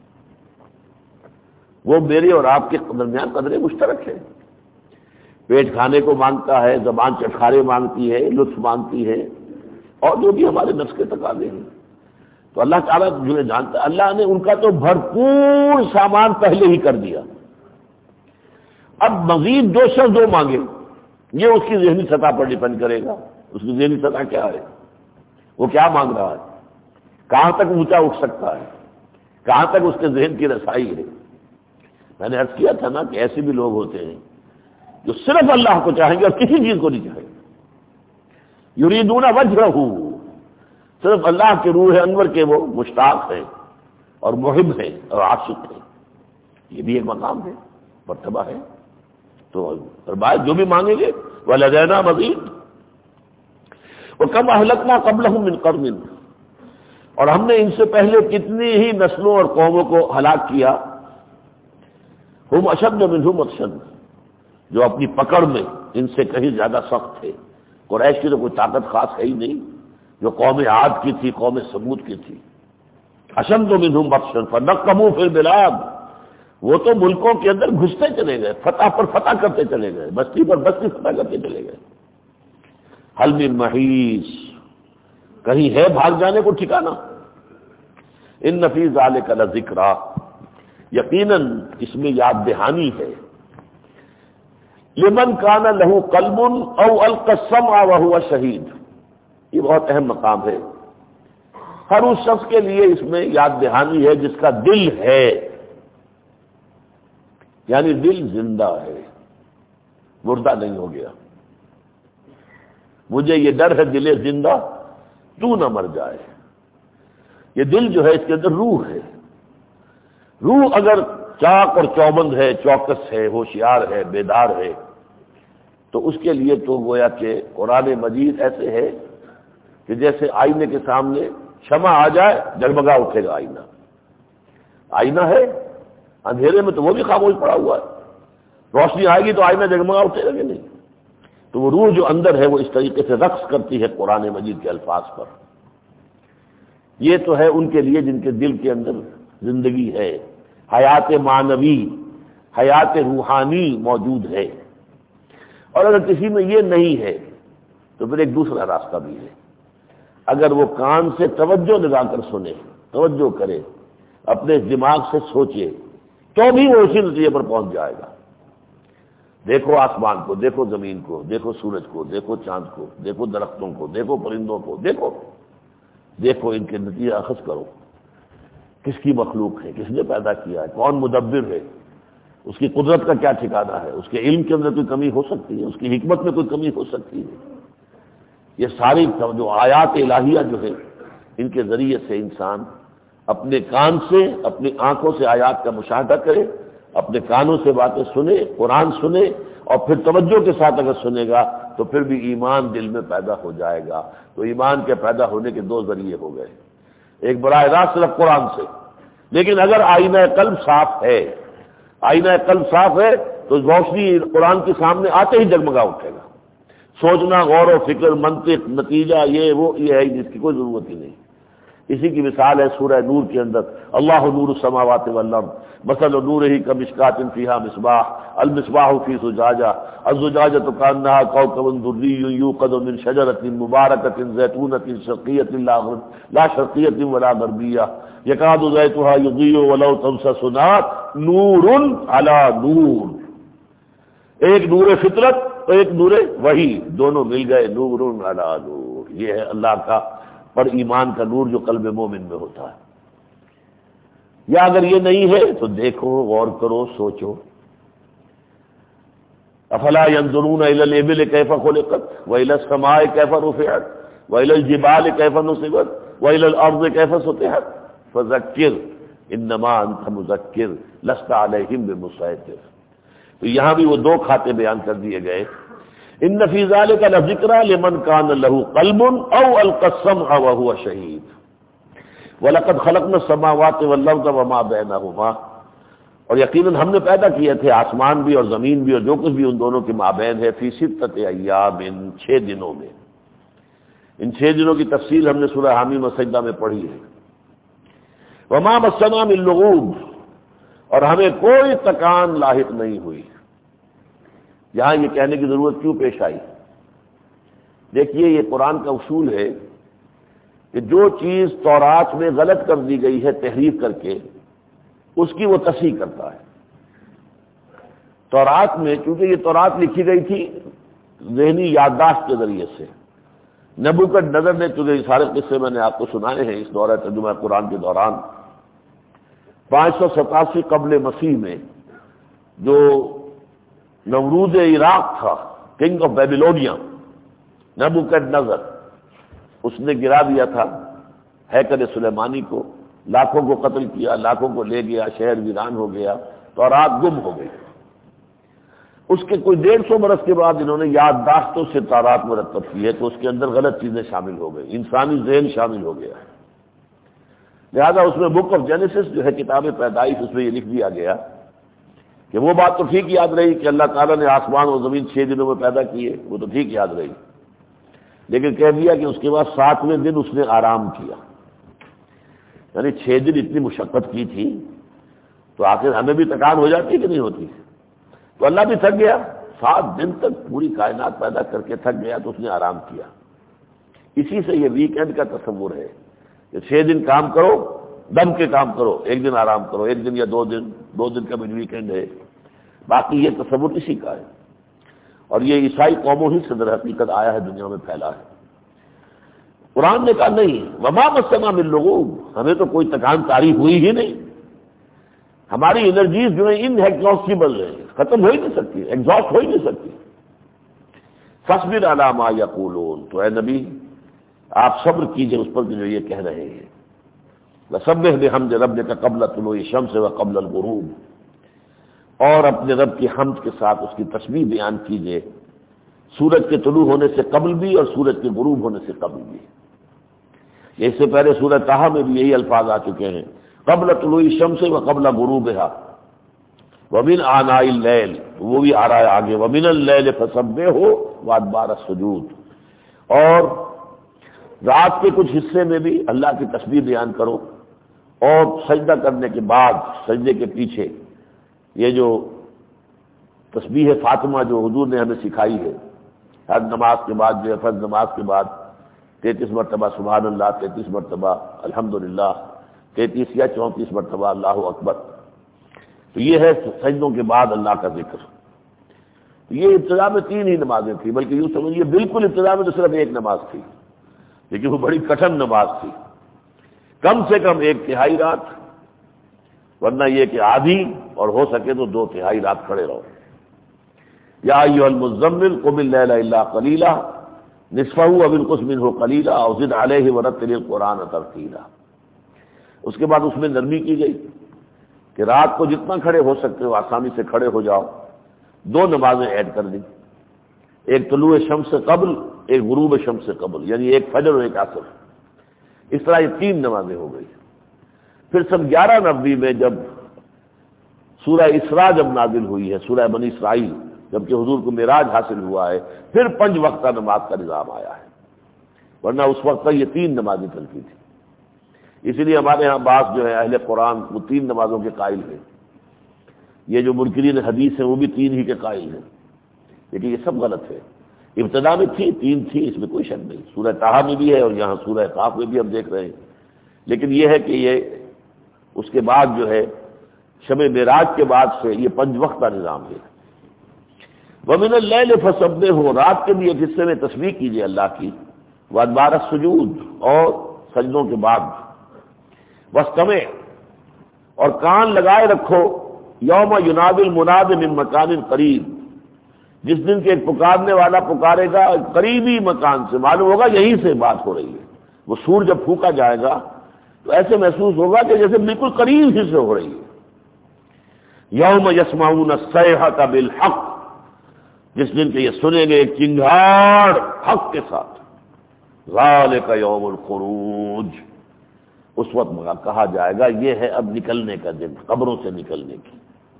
وہ میرے اور آپ کے درمیان قدرے مشترک ہے۔ پیٹ کھانے کو مانگتا ہے، زبان چٹخارے مانگتی ہے، لطف مانگتی ہے، اور جو بھی ہمارے نفس کے تقاضے ہیں، تو اللہ تعالیٰ جو جانتا ہے، اللہ نے ان کا تو بھرپور سامان پہلے ہی کر دیا۔ اب مزید جو شخص جو مانگے یہ اس کی ذہنی سطح پر ڈیپینڈ کرے گا، اس کی ذہنی سطح کیا ہے، وہ کیا مانگ رہا ہے، کہاں تک اونچا اٹھ سکتا ہے، کہاں تک اس کے ذہن کی رسائی ہے۔ میں نے عرض کیا تھا نا کہ ایسے بھی لوگ ہوتے ہیں جو صرف اللہ کو چاہیں گے اور کسی چیز کو نہیں چاہیں گے۔ یریدون وجہہ، صرف اللہ کے روح انور کے وہ مشتاق ہیں اور محب ہیں اور عاشق ہیں، یہ بھی ایک مقام ہے، مرتبہ ہے۔ تو فرمایا جو بھی مانگیں گے وَلَدَيْنَا مَزِيدٌ وَكَمْ أَهْلَكْنَا قَبْلَهُم مِّن قَرْنٍ، اور ہم نے ان سے پہلے کتنی ہی نسلوں اور قوموں کو ہلاک کیا، ہم اشد منہم بطشاً، جو اپنی پکڑ میں ان سے کہیں زیادہ سخت تھے۔ قریش کی تو کوئی طاقت خاص ہے ہی نہیں، جو قوم عاد کی تھی، قوم سمود کی تھی۔ اشد منہم بطشاً فنقبوا فی البلاد، وہ تو ملکوں کے اندر گھستے چلے گئے، فتح پر فتح کرتے چلے گئے، بستی پر بستی فتح کرتے چلے گئے۔ حل من محیص، کہیں ہے بھاگ جانے کو ٹھکانا؟ ان فی ذلک لذکریٰ، یقیناً اس میں یاد دہانی ہے، لمن کان لہ قلب او القی السمع وہو شہید، یہ بہت اہم مقام ہے۔ ہر اس شخص کے لیے اس میں یاد دہانی ہے جس کا دل ہے، یعنی دل زندہ ہے، مردہ نہیں ہو گیا۔ مجھے یہ ڈر ہے دل زندہ تو نہ مر جائے. یہ دل جو ہے اس کے اندر روح ہے. روح اگر چاق اور چوبند ہے، چوکس ہے، ہوشیار ہے، بیدار ہے، تو اس کے لیے تو گویا کہ قرآن مجید ایسے ہے کہ جیسے آئینے کے سامنے شمع آ جائے جگمگا اٹھے گا آئینہ. آئینہ ہے اندھیرے میں تو وہ بھی خاموش پڑا ہوا ہے، روشنی آئے گی تو آئینہ جگمگا اٹھے گا کہ نہیں. تو وہ روح جو اندر ہے وہ اس طریقے سے رقص کرتی ہے قرآن مجید کے الفاظ پر. یہ تو ہے ان کے لیے جن کے دل کے اندر زندگی ہے، حیات معنوی، حیات روحانی موجود ہے. اور اگر کسی میں یہ نہیں ہے تو پھر ایک دوسرا راستہ بھی ہے. اگر وہ کان سے توجہ لگا کر سنے، توجہ کرے، اپنے دماغ سے سوچے، تو بھی وہ اسی نتیجے پر پہنچ جائے گا. دیکھو آسمان کو، دیکھو زمین کو، دیکھو سورج کو، دیکھو چاند کو، دیکھو درختوں کو، دیکھو پرندوں کو، دیکھو دیکھو ان کے نتیجے اخذ کرو. کس کی مخلوق ہے، کس نے پیدا کیا ہے، کون مدبر ہے، اس کی قدرت کا کیا ٹھکانہ ہے، اس کے علم کے اندر کوئی کمی ہو سکتی ہے، اس کی حکمت میں کوئی کمی ہو سکتی ہے. یہ ساری جو آیات الہیہ جو ہے ان کے ذریعے سے انسان اپنے کان سے، اپنی آنکھوں سے آیات کا مشاہدہ کرے، اپنے کانوں سے باتیں سنے، قرآن سنے، اور پھر توجہ کے ساتھ اگر سنے گا تو پھر بھی ایمان دل میں پیدا ہو جائے گا. تو ایمان کے پیدا ہونے کے دو ذریعے ہو گئے، ایک براہ راست صرف قرآن سے. لیکن اگر آئینہ قلب صاف ہے، آئینہ قلب صاف ہے تو روشنی قرآن کے سامنے آتے ہی جگمگا اٹھے گا. سوچنا، غور و فکر، منطق، نتیجہ، یہ وہ یہ ہے جس کی کوئی ضرورت ہی نہیں. اسی کی مثال ہے سورہ نور کے اندر، اللہ نور السماوات والارض مثل نورہ کمشکاۃ فیہا مصباح المصباح فی زجاجہ الزجاجۃ کأنہا کوکب دری یوقد من شجرۃ مبارکۃ زیتونۃ شرقیۃ لا شرقیۃ ولا غربیہ یکاد زیتها یضیء ولو تمسس نار نور علی نور. ایک نور فطرت تو ایک نور وحی، دونوں مل گئے، نور علی نور. یہ ہے اللہ کا پر ایمان کا نور جو قلب مومن میں ہوتا ہے. یا اگر یہ نہیں ہے تو دیکھو، غور کرو، سوچو. افلا ينظرون الى الابل كيف خلقت والى السماء كيف رفعت والى الجبال كيف نصبت والى الارض كيف سطحت فذكر انما انت مذكر لست عليهم بمسيطر. تو یہاں بھی وہ دو کھاتے بیان کر دیے گئے. ان فی ذلک لذکری لمن کان له قلب او القى السمع وهو شهید وَلَقَدْ خَلَقْنَا السَّمَاوَاتِ وَالْأَرْضَ وَمَا بَيْنَهُمَا. اور یقیناً ہم نے پیدا کیے تھے آسمان بھی اور زمین بھی اور جو کچھ بھی ان دونوں کے مابین ہے، فی ستۃ ایام، ان چھ دنوں میں. ان چھ دنوں کی تفصیل ہم نے سورہ حامیم و سجدہ میں پڑھی ہے. وَمَا مَسَّنَا مِن لُغُوبٍ، اور ہمیں کوئی تکان لاحق نہیں ہوئی. یہاں یہ کہنے کی ضرورت کیوں پیش آئی؟ دیکھیے یہ قرآن کا اصول ہے کہ جو چیز تورات میں غلط کر دی گئی ہے تحریف کر کے، اس کی وہ تصحیح کرتا ہے. تورات میں چونکہ یہ تورات لکھی گئی تھی ذہنی یادداشت کے ذریعے سے، نبوکدنضر نے، چونکہ یہ سارے قصے میں نے آپ کو سنائے ہیں اس دورہ ترجمہ قرآن کے دوران، پانچ سو ستاسی قبل مسیح میں جو نمرود عراق تھا، کنگ آف بیبیلونیا، نبوکدنضر، اس نے گرا دیا تھا ہیکل سلیمانی کو، لاکھوں کو قتل کیا، لاکھوں کو لے گیا، شہر ویران ہو گیا، تورات گم ہو گئی. اس کے کوئی ڈیڑھ سو برس کے بعد انہوں نے یادداشتوں سے تورات مرتب کی ہے، تو اس کے اندر غلط چیزیں شامل ہو گئی، انسانی ذہن شامل ہو گیا. لہذا اس میں بک آف جینیسس جو ہے کتاب پیدائش، اس میں یہ لکھ دیا گیا کہ وہ بات تو ٹھیک یاد رہی کہ اللہ تعالیٰ نے آسمان اور زمین چھ دنوں میں پیدا کیے، وہ تو ٹھیک یاد رہی، لیکن کہہ دیا کہ اس کے بعد ساتویں دن اس نے آرام کیا. یعنی چھ دن اتنی مشقت کی تھی تو آخر ہمیں بھی تکان ہو جاتی کہ نہیں ہوتی؟ تو اللہ بھی تھک گیا، سات دن تک پوری کائنات پیدا کر کے تھک گیا تو اس نے آرام کیا. اسی سے یہ ویک اینڈ کا تصور ہے کہ چھ دن کام کرو، دم کے کام کرو، ایک دن آرام کرو، ایک دن یا دو دن دو دن کا بھی ویک اینڈ ہے. باقی یہ تصور اسی کا ہے، اور یہ عیسائی قوموں ہی سے در حقیقت آیا ہے، دنیا میں پھیلا ہے. قرآن نے کہا نہیں، وما مسنا من لغوب، ہمیں تو کوئی تکان طاری ہوئی ہی نہیں. ہماری انرجیز جو ہیں ان ایگزاسٹیبل ہیں، ختم ہو ہی نہیں سکتی، ایگزاسٹ ہو ہی نہیں سکتی. فاصبر علی ما یقولون، تو اے نبی آپ صبر کیجئے اس پر جو یہ کہہ رہے ہیں. وسبح بحمد ربک قبل طلوع الشمس وقبل الغروب، اور اپنے رب کی حمد کے ساتھ اس کی تسبیح بیان کیجئے سورج کے طلوع ہونے سے قبل بھی اور سورج کے غروب ہونے سے قبل بھی. اس سے پہلے سورہ طٰہٰ میں بھی یہی الفاظ آ چکے ہیں، قبل طلوع الشمس وقبل غروبها ومن آناء اللیل، وہ بھی آ رہا ہے آگے، ومن اللیل فسبحہ وادبار السجود، اور رات کے کچھ حصے میں بھی اللہ کی تسبیح بیان کرو، اور سجدہ کرنے کے بعد سجدے کے پیچھے یہ جو تسبیح فاطمہ جو حضور نے ہمیں سکھائی ہے، ہر نماز کے بعد جو ہے فرض نماز کے بعد تینتیس مرتبہ سبحان اللہ، تینتیس مرتبہ الحمدللہ، تینتیس یا چونتیس مرتبہ اللہ اکبر. تو یہ ہے سجدوں کے بعد اللہ کا ذکر. یہ ابتدا میں تین ہی نمازیں تھیں، بلکہ یوں سمجھیے بالکل ابتدا میں تو صرف ایک نماز تھی، لیکن وہ بڑی کٹھن نماز تھی. کم سے کم ایک تہائی رات، ورنہ یہ کہ آدھی اور ہو سکے تو دو تہائی رات کھڑے رہو. یا ایھا المزمل قم اللیل الا قلیلا نصفہ او انقص منہ قلیلا او زد علیہ ورتل القرآن ترتیلا. اس کے بعد اس میں نرمی کی گئی کہ رات کو جتنا کھڑے ہو سکتے ہو آسانی سے کھڑے ہو جاؤ. دو نمازیں ایڈ کر دی، ایک طلوع شمس سے قبل، ایک غروب شمس سے قبل، یعنی ایک فجر اور ایک عصر. اس طرح یہ تین نمازیں ہو گئی. پھر سن گیارہ نبی میں جب سورہ اسراء جب نازل ہوئی ہے، سورہ بنی اسرائیل، جبکہ حضور کو معراج حاصل ہوا ہے، پھر پنج وقتہ نماز کا نظام آیا ہے، ورنہ اس وقت تک یہ تین نمازیں چلتی تھی. اسی لیے ہمارے ہاں بعض جو ہے اہل قرآن وہ تین نمازوں کے قائل ہیں. یہ جو منکرین حدیث ہیں وہ بھی تین ہی کے قائل ہیں، لیکن یہ سب غلط ہے. ابتدا میں تھی تین تھی، اس میں کوئی شک نہیں. سورہ طٰہٰ میں بھی ہے اور یہاں سورہ قاف میں بھی ہم دیکھ رہے ہیں. لیکن یہ ہے کہ یہ اس کے بعد جو ہے شب معراج کے بعد سے یہ پنج وقت کا نظام ہے. وَمِنَ اللَّيْلِ فَسَبِّحْهُ، رات کے بھی ایک حصے میں تسبیح کیجیے اللہ کی، وَأَدْبَارَ السُّجُودِ، اور سجدوں کے بعد. وَاسْتَمِعْ، اور کان لگائے رکھو، یوم ینادی المناد من مکان قریب، جس دن کے ایک پکارنے والا پکارے گا قریبی مکان سے، معلوم ہوگا یہیں سے بات ہو رہی ہے. وہ سور جب پھونکا جائے گا تو ایسے محسوس ہوگا کہ جیسے بالکل قریب ہی سے ہو رہی ہے. یوم یسمعون الصیحۃ بالحق، جس دن کے یہ سنیں گے ایک چنگھاڑ حق کے ساتھ. ذالک یوم الخروج، اس وقت کہا جائے گا یہ ہے اب نکلنے کا دن، قبروں سے نکلنے کی.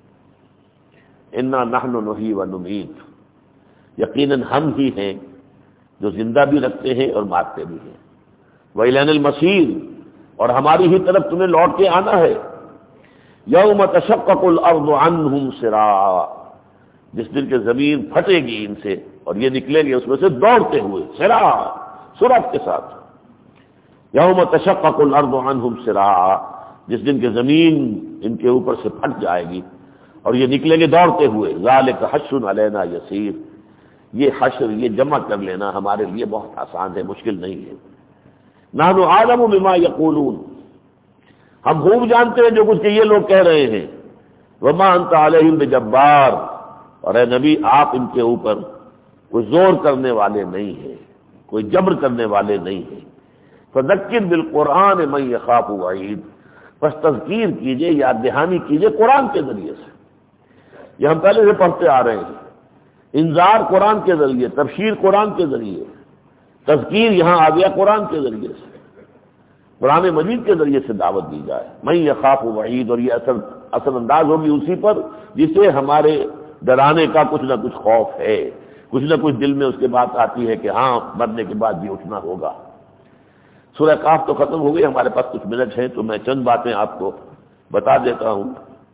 انا نحن نحیی و نمیت، یقیناً ہم ہی ہیں جو زندہ بھی رکھتے ہیں اور مارتے بھی ہیں. وإلینا المصیر، اور ہماری ہی طرف تمہیں لوٹ کے آنا ہے. یوم تشقق الارض عنہم سراعا، جس دن کے زمین پھٹے گی ان سے اور یہ نکلیں گے اس میں سے دوڑتے ہوئے، سراعا، سرعت کے ساتھ. یوم تشقق الارض عنہم سراعا، جس دن کے زمین ان کے اوپر سے پھٹ جائے گی اور یہ نکلیں گے دوڑتے ہوئے. ذالک حشر علینا یسیر، یہ حشر، یہ جمع کر لینا ہمارے لیے بہت آسان ہے، مشکل نہیں ہے. نحن اعلم بما یقولون، ہم خوب جانتے ہیں جو کچھ کہ یہ لوگ کہہ رہے ہیں. وما انت علیہم بجبار، اور اے نبی آپ ان کے اوپر کوئی زور کرنے والے نہیں ہیں، کوئی جبر کرنے والے نہیں ہیں. فذکر بالقرآن من یخاف وعید، بس تذکیر کیجئے، یاد دہانی کیجئے قرآن کے ذریعے سے. یہ ہم پہلے سے پڑھتے آ رہے ہیں. انذار قرآن کے ذریعے، تبشیر قرآن کے ذریعے، تذکیر یہاں آ گیا قرآن کے ذریعے سے. قرآن مجید کے ذریعے سے دعوت دی جائے. من یخاف وعید، اور یہ اثر اثر انداز ہوگی اسی پر جسے ہمارے ڈرانے کا کچھ نہ کچھ خوف ہے، کچھ نہ کچھ دل میں اس کے بات آتی ہے کہ ہاں مرنے کے بعد بھی اٹھنا ہوگا. سورہ قاف تو ختم ہو گئی، ہمارے پاس کچھ منٹ ہیں تو میں چند باتیں آپ کو بتا دیتا ہوں.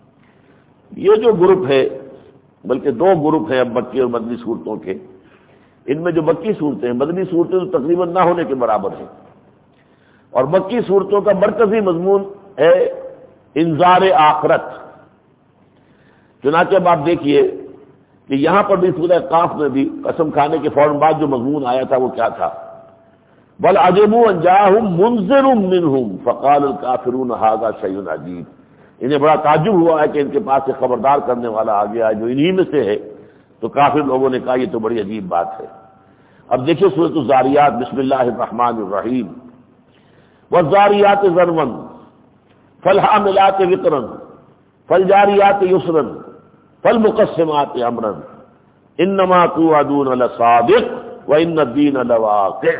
یہ جو گروپ ہے، بلکہ دو گروپ ہیں اب مکی اور مدنی صورتوں کے. ان میں جو مکی صورتیں ہیں، مدنی صورتیں تو تقریباً نہ ہونے کے برابر ہیں، اور مکی صورتوں کا مرکزی مضمون ہے انذار آخرت. چنانچہ اب آپ دیکھیے کہ یہاں پر بھی سورہ قاف میں بھی قسم کھانے کے فوراً بعد جو مضمون آیا تھا وہ کیا تھا؟ بل عجبوا ان جاءهم منذر منهم فقال الكافرون هذا شيء عجیب. انہیں بڑا تعجب ہوا ہے کہ ان کے پاس سے خبردار کرنے والا آ گیا ہے جو انہی میں سے ہے. تو کافر لوگوں نے کہا یہ تو بڑی عجیب بات ہے. اب دیکھیے سورۃ الزاریات، بسم اللہ الرحمن الرحیم، والزاریات ذروا فالحاملات وقرا فالجاریات یسرا فالمقسمات امرا انما توعدون لصادق وان الدین لواقع۔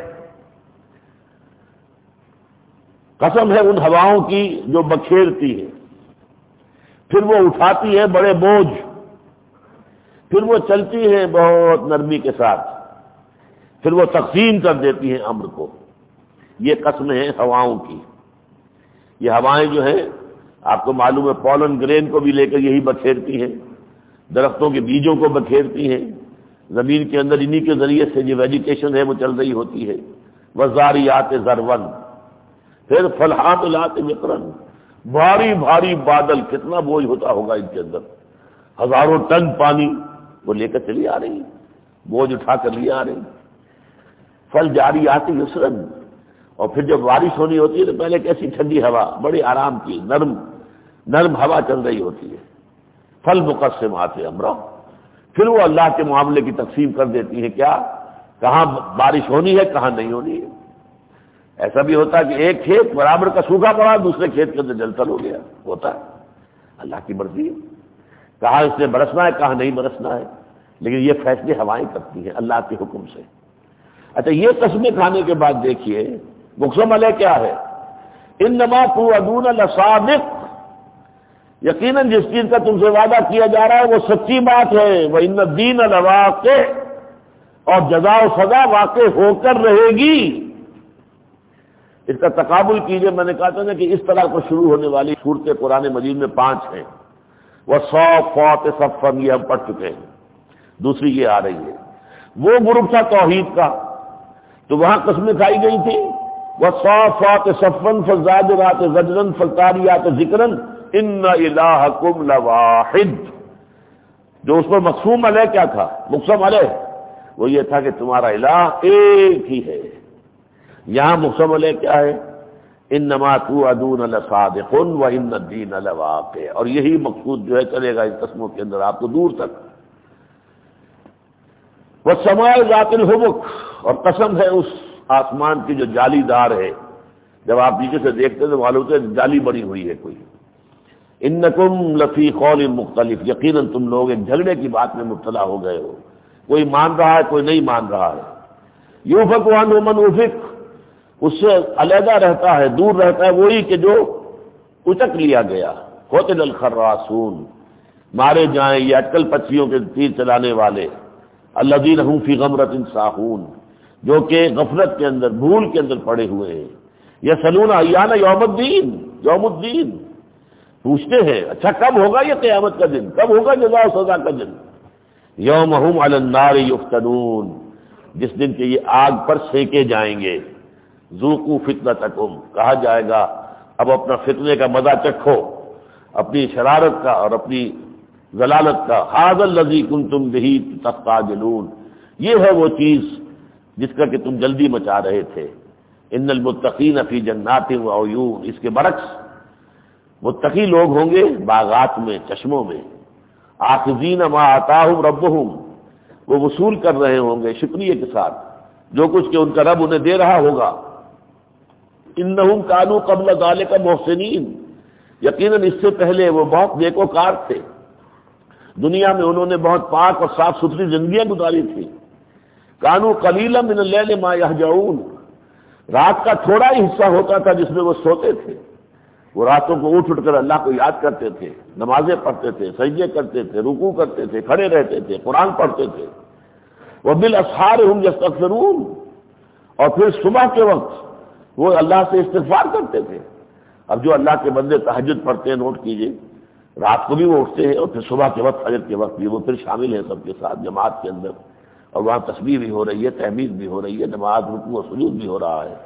قسم ہے ان ہواؤں کی جو بکھیرتی ہے، پھر وہ اٹھاتی ہے بڑے بوجھ، پھر وہ چلتی ہے بہت نرمی کے ساتھ، پھر وہ تقسیم کر دیتی ہیں امر کو۔ یہ قسم ہے ہواؤں کی۔ یہ ہوائیں جو ہیں آپ کو معلوم ہے پولن گرین کو بھی لے کر یہی بکھیرتی ہیں، درختوں کے بیجوں کو بکھیرتی ہیں، زمین کے اندر انہی کے ذریعے سے جو ویجیٹیشن ہے وہ چل رہی ہوتی ہے۔ وزاریات ذرون، پھر فالحاملات وقرا، بھاری بھاری بادل، کتنا بوجھ ہوتا ہوگا ان کے اندر، ہزاروں ٹن پانی وہ لے کر چلی آ رہی، بوجھ اٹھا کر لے آ رہی۔ فالجاریات یسرا، اور پھر جب بارش ہونی ہوتی ہے تو پہلے کیسی ٹھنڈی ہوا، بڑی آرام کی نرم نرم ہوا چل رہی ہوتی ہے۔ فالمقسمات امرا، پھر وہ اللہ کے معاملے کی تقسیم کر دیتی ہے، کیا کہاں بارش ہونی ہے کہاں نہیں ہونی ہے۔ ایسا بھی ہوتا ہے کہ ایک کھیت برابر کا سوکھا پڑا، دوسرے کھیت کے اندر جل تل ہو گیا، ہوتا ہے، اللہ کی مرضی ہے، کہاں اس نے برسنا ہے کہاں نہیں برسنا ہے، لیکن یہ فیصلے ہوائیں کرتی ہیں اللہ کے حکم سے۔ اچھا، یہ قسمیں کھانے کے بعد دیکھیے مقسم علیہ کیا ہے، انما توعدون لصادق، یقیناً جس چیز کا تم سے وعدہ کیا جا رہا ہے وہ سچی بات ہے، وَإِنَّ الدِّينَ لَوَاقِعٌ، اور جزا و سزا واقع ہو کر رہے گی۔ اس کا تقابل کیجئے، میں نے کہا تھا نا کہ اس طرح کو شروع ہونے والی صورتیں قرآن مجید میں پانچ ہیں، وَالصَّافَّاتِ صَفًّا، یہ ہم پڑھ چکے ہیں، دوسری یہ آ رہی ہے۔ وہ گروپ تھا توحید کا، تو وہاں قسمیں کھائی گئی تھی، وَالصَّافَّاتِ صَفًّا فَالزَّاجِرَاتِ زَجْرًا فَالتَّالِيَاتِ ذِكْرًا ان الہکم لواحد۔ جو اس پر مقسوم علیہ کیا تھا، مقسم علیہ وہ یہ تھا کہ تمہارا الہ ایک ہی ہے۔ یہاں مقسم علیہ کیا ہے، انما توعدون لصادق وان الدین لواقع، اور یہی مقصود جو ہے چلے گا ان قسموں کے اندر آپ کو دور تک۔ والسماء ذات الحبک، اور قسم ہے اس آسمان کی جو جالی دار ہے، جب آپ نیچے سے دیکھتے تو معلوم ہوتا ہے جالی بڑی ہوئی ہے کوئی۔ انکم لفی قول مختلف، یقیناً تم لوگ ایک جھگڑے کی بات میں مبتلا ہو گئے ہو، کوئی مان رہا ہے کوئی نہیں مان رہا ہے۔ یوفک عنہ من افک، اس سے علیحدہ رہتا ہے، دور رہتا ہے وہی کہ جو اچک لیا گیا۔ قتل الخراسون، مارے جائیں یہ اٹکل پچیوں کے تیر چلانے والے، الذین هم فی غمرۃ ساہون، جو کہ غفلت کے اندر بھول کے اندر پڑے ہوئے ہیں۔ یسألون ایان یوم الدین، یوم الدین پوچھتے ہیں اچھا کب ہوگا یہ قیامت کا دن، کب ہوگا جزا و سزا کا دن۔ یوم هم علی النار یفتنون، جس دن کہ یہ آگ پر سینکے جائیں گے۔ ذوقوا فتنتکم، کہا جائے گا اب اپنا فتنے کا مزہ چکھو، اپنی شرارت کا اور اپنی ضلالت کا۔ ھذا الذی کنتم بہ تستعجلون، یہ ہے وہ چیز جس کا کہ تم جلدی مچا رہے تھے۔ ان المتقین فی جنات و عیون، اس کے برعکس متقی لوگ ہوں گے باغات میں، چشموں میں۔ آخذین ما آتاہم ربہم، وہ وصول کر رہے ہوں گے شکریہ کے ساتھ جو کچھ کہ ان کا رب انہیں دے رہا ہوگا۔ انہم کانوا قبل ذلک محسنین، یقیناً اس سے پہلے وہ بہت نیکوکار تھے، دنیا میں انہوں نے بہت پاک اور صاف ستھری زندگیاں گزاری تھی۔ کانوا قلیلا من اللیل ما یہجعون، رات کا تھوڑا ہی حصہ ہوتا تھا جس میں وہ سوتے تھے، وہ راتوں کو اٹھ اٹھ کر اللہ کو یاد کرتے تھے، نمازیں پڑھتے تھے، سجدے کرتے تھے، رکوع کرتے تھے، کھڑے رہتے تھے، قرآن پڑھتے تھے۔ وبالاسحار هم یستغفرون، اور پھر صبح کے وقت وہ اللہ سے استغفار کرتے تھے۔ اب جو اللہ کے بندے تہجد پڑھتے ہیں نوٹ کیجئے، رات کو بھی وہ اٹھتے ہیں اور پھر صبح کے وقت فجر کے وقت بھی وہ پھر شامل ہیں سب کے ساتھ جماعت کے اندر، اور وہاں تسبیح بھی ہو رہی ہے، تحمید بھی ہو رہی ہے، نماز رکوع و سجود بھی ہو رہا ہے۔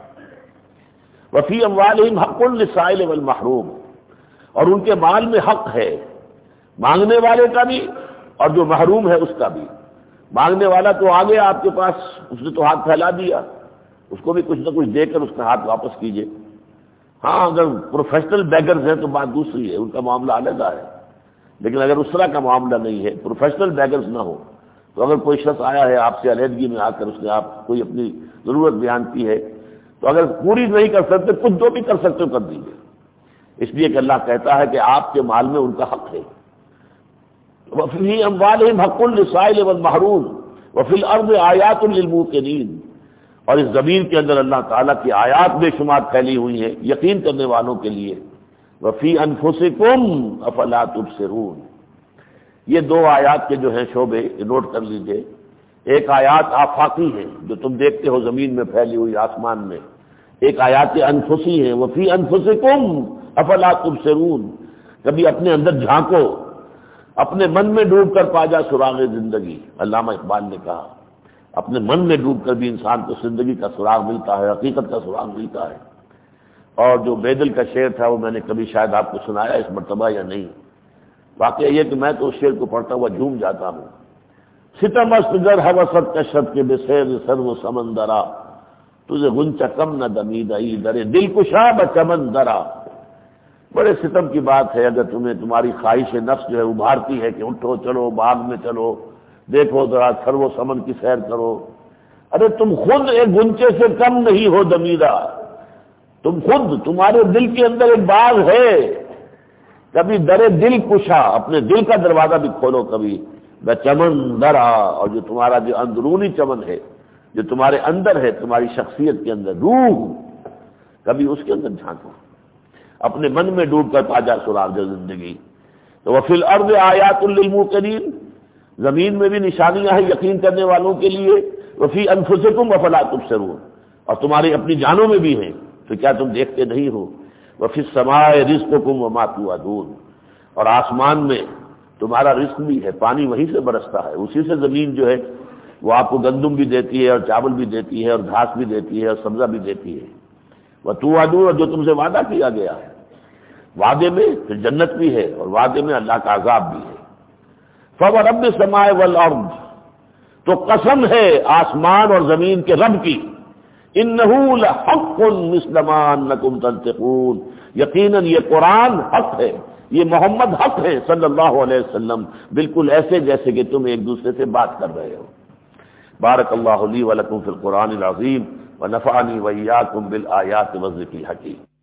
وفی اموالہم حق للسائل والمحروم، اور ان کے مال میں حق ہے مانگنے والے کا بھی اور جو محروم ہے اس کا بھی۔ مانگنے والا تو آ گیا آپ کے پاس، اس نے تو ہاتھ پھیلا دیا، اس کو بھی کچھ نہ کچھ دے کر اس کا ہاتھ واپس کیجئے۔ ہاں اگر پروفیشنل بیگرز ہیں تو بات دوسری ہے، ان کا معاملہ علیحدہ ہے، لیکن اگر اس طرح کا معاملہ نہیں ہے، پروفیشنل بیگرز نہ ہو، تو اگر کوئی شخص آیا ہے آپ سے علیحدگی میں آ کر اس نے آپ کوئی اپنی ضرورت بیان کی ہے تو اگر پوری نہیں کر سکتے کچھ جو بھی کر سکتے ہو کر دیجیے، اس لیے کہ اللہ کہتا ہے کہ آپ کے مال میں ان کا حق ہے۔ وفی اموالہم حق للسائل والمحروم وفی الارض آیات للموقنین، اور اس زمین کے اندر اللہ تعالیٰ کی آیات بے شمار پھیلی ہوئی ہیں یقین کرنے والوں کے لیے۔ وفی انفسکم افلا تبصرون، یہ دو آیات کے جو ہیں شعبے نوٹ کر لیجئے۔ ایک آیات آفاقی ہے جو تم دیکھتے ہو زمین میں پھیلی ہوئی آسمان میں، ایک آیات انفسی ہے، وفی انفسکم افلا تبصرون، کبھی اپنے اندر جھانکو، اپنے من میں ڈوب کر پا جا سراغ زندگی۔ علامہ اقبال نے کہا اپنے من میں ڈوب کر بھی انسان کو زندگی کا سراغ ملتا ہے، حقیقت کا سراغ ملتا ہے۔ اور جو بیدل کا شعر تھا وہ میں نے کبھی شاید آپ کو سنایا اس مرتبہ یا نہیں، واقعہ یہ کہ میں تو اس شعر کو پڑھتا ہوا جھوم جاتا ہوں۔ ستم است گر حوست کشت کے بسیر سر و سمندرا، تجھے غنچہ کم نہ دمیدئی درے دل کشا بچمن درا۔ بڑے ستم کی بات ہے اگر تمہیں تمہاری خواہش نفس جو ہے ابھارتی ہے کہ اٹھو چلو باغ میں چلو، دیکھو ذرا سر و سمن کی سیر کرو، ارے تم خود ایک غنچے سے کم نہیں ہو دمیدہ، تم خود، تمہارے دل کے اندر ایک باغ ہے، کبھی در دل کشا، اپنے دل کا دروازہ بھی کھولو کبھی، بچمن درا، اور جو تمہارا جو اندرونی چمن ہے جو تمہارے اندر ہے، تمہاری شخصیت کے اندر روح، کبھی اس کے اندر جھانکو، اپنے من میں ڈوب کر پا جا سراغ زندگی۔ تو وفی الارض آیات للموقنین، زمین میں بھی نشانیاں ہیں یقین کرنے والوں کے لیے، وفی انفسکم افلا تبصرون، اور تمہاری اپنی جانوں میں بھی ہیں تو کیا تم دیکھتے نہیں ہو۔ وفی السماء رزقکم وما توعدون، اور آسمان میں تمہارا رزق بھی ہے، پانی وہیں سے برستا ہے، اسی سے زمین جو ہے وہ آپ کو گندم بھی دیتی ہے اور چاول بھی دیتی ہے اور گھاس بھی دیتی ہے اور سبزہ بھی دیتی ہے۔ وتوعدون، اور جو تم سے وعدہ کیا گیا ہے، وعدے میں پھر جنت بھی ہے اور وعدے میں اللہ کا عذاب بھی ہے۔ فورب السماء والارض، تو قسم ہے آسمان اور زمین کے رب کی، انہ لحق مثل ما انکم تنطقون، یقیناً یہ قرآن حق ہے، یہ محمد حق ہے صلی اللہ علیہ وسلم، بالکل ایسے جیسے کہ تم ایک دوسرے سے بات کر رہے ہو۔ بارک اللہ لی ولکم فی القرآن العظیم ونفعنی وإیاکم بالآیات والذکر الحکیم۔